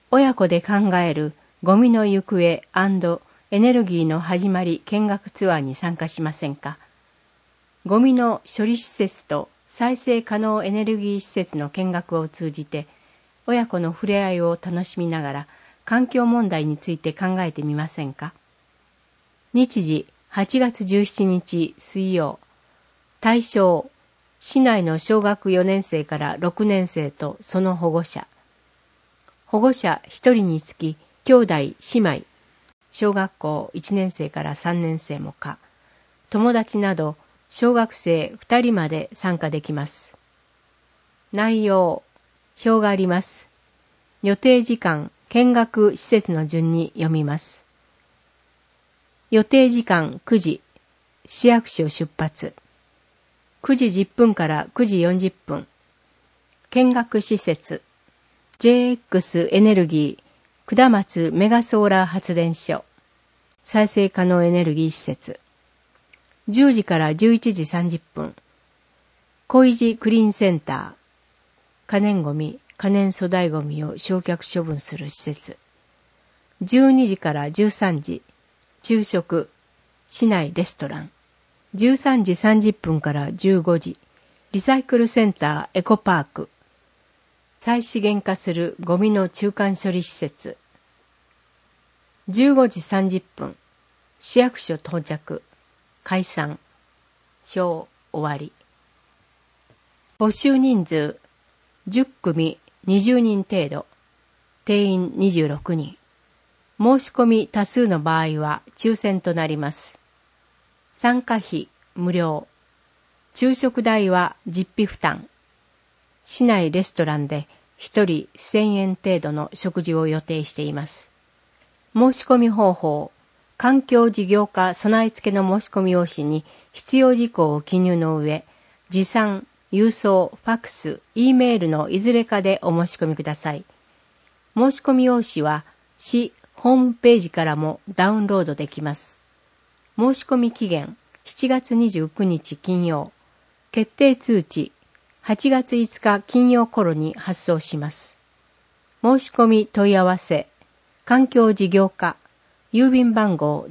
親子で考えるゴミの行方&エネルギーの始まり見学ツアーに参加しませんか？ゴミの処理施設と再生可能エネルギー施設の見学を通じて、親子の触れ合いを楽しみながら環境問題について考えてみませんか？日時8月17日水曜。対象、市内の小学4年生から6年生とその保護者。保護者1人につき、兄弟、姉妹、小学校1年生から3年生も可、友達など小学生2人まで参加できます。内容、表があります。予定時間、見学施設の順に読みます。予定時間9時、市役所出発。9時10分から9時40分。見学施設、JX エネルギー、下松メガソーラー発電所。再生可能エネルギー施設。10時から11時30分。小井寺クリーンセンター。可燃ごみ、可燃粗大ごみを焼却処分する施設。12時から13時。昼食、市内レストラン。13時30分から15時。リサイクルセンターエコパーク。再資源化するゴミの中間処理施設。15時30分。市役所到着。解散。表終わり。募集人数10組20人程度。定員26人。申し込み多数の場合は抽選となります。参加費無料。昼食代は実費負担。市内レストランで1人1000円程度の食事を予定しています。申し込み方法。環境事業家備え付けの申し込み用紙に必要事項を記入の上、持参、郵送、ファックス、Eメールのいずれかでお申し込みください。申し込み用紙は市ホームページからもダウンロードできます。申し込み期限7月29日金曜。決定通知8月5日金曜頃に発送します。申し込み問い合わせ環境事業課郵便番号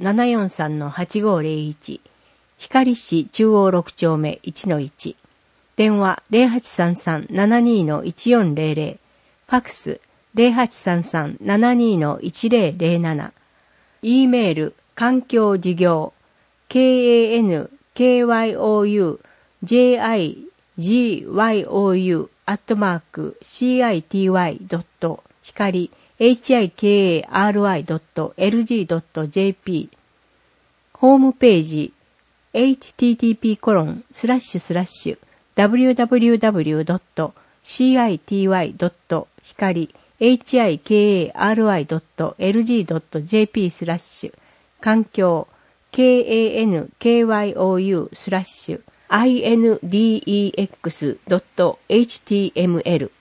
743-8501 光市中央6丁目 1-1 電話 0833-72-1400 ファックス 0833-72-1007 Eメール環境事業 kankyougou@city.hikari hikari.lg.jp ホームページ http://www.city.hikari.lg.jp/ 環境 kankyoou/index.html